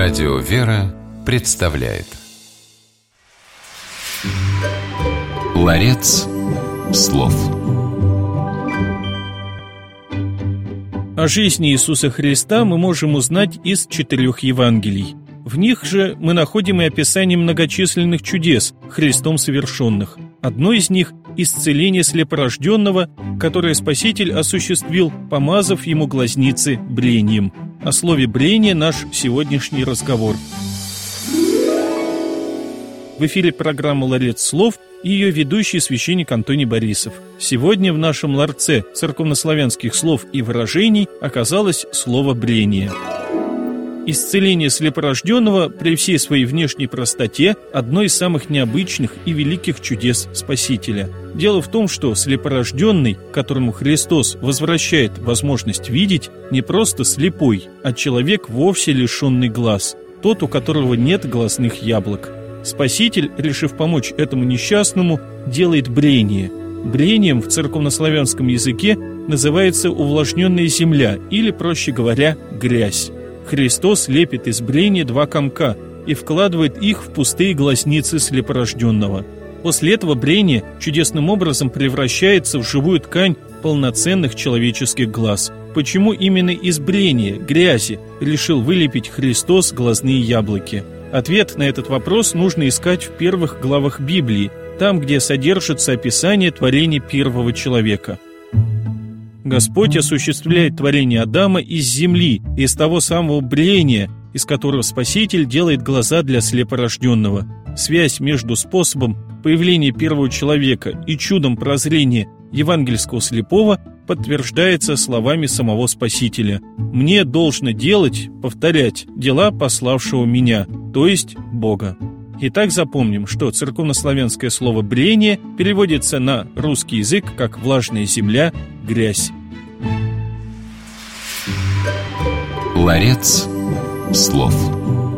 Радио «Вера» представляет Ларец слов. О жизни Иисуса Христа мы можем узнать из 4 Евангелий. В них же мы находим и описание многочисленных чудес, Христом совершенных. Одно из них – исцеление слепорожденного, которое Спаситель осуществил, помазав ему глазницы брением. О слове «брение» наш сегодняшний разговор. В эфире программа «Ларец слов» и ее ведущий священник Антоний Борисов. Сегодня в нашем ларце церковнославянских слов и выражений оказалось слово «брение». Исцеление слепорожденного при всей своей внешней простоте – одно из самых необычных и великих чудес Спасителя. Дело в том, что слепорожденный, которому Христос возвращает возможность видеть, не просто слепой, а человек, вовсе лишенный глаз, тот, у которого нет глазных яблок. Спаситель, решив помочь этому несчастному, делает брение. Брением в церковнославянском языке называется увлажненная земля или, проще говоря, грязь. Христос лепит из брения 2 комка и вкладывает их в пустые глазницы слепорожденного. После этого брение чудесным образом превращается в живую ткань полноценных человеческих глаз. Почему именно из брения, грязи, решил вылепить Христос глазные яблоки? Ответ на этот вопрос нужно искать в первых главах Библии, там, где содержится описание творения первого человека. Господь осуществляет творение Адама из земли, из того самого брения, из которого Спаситель делает глаза для слепорожденного. Связь между способом появления первого человека и чудом прозрения евангельского слепого подтверждается словами самого Спасителя: «Мне должно делать, повторять дела пославшего меня», то есть Бога. Итак, запомним, что церковнославянское слово «брение» переводится на русский язык как «влажная земля», «грязь». Ларец слов.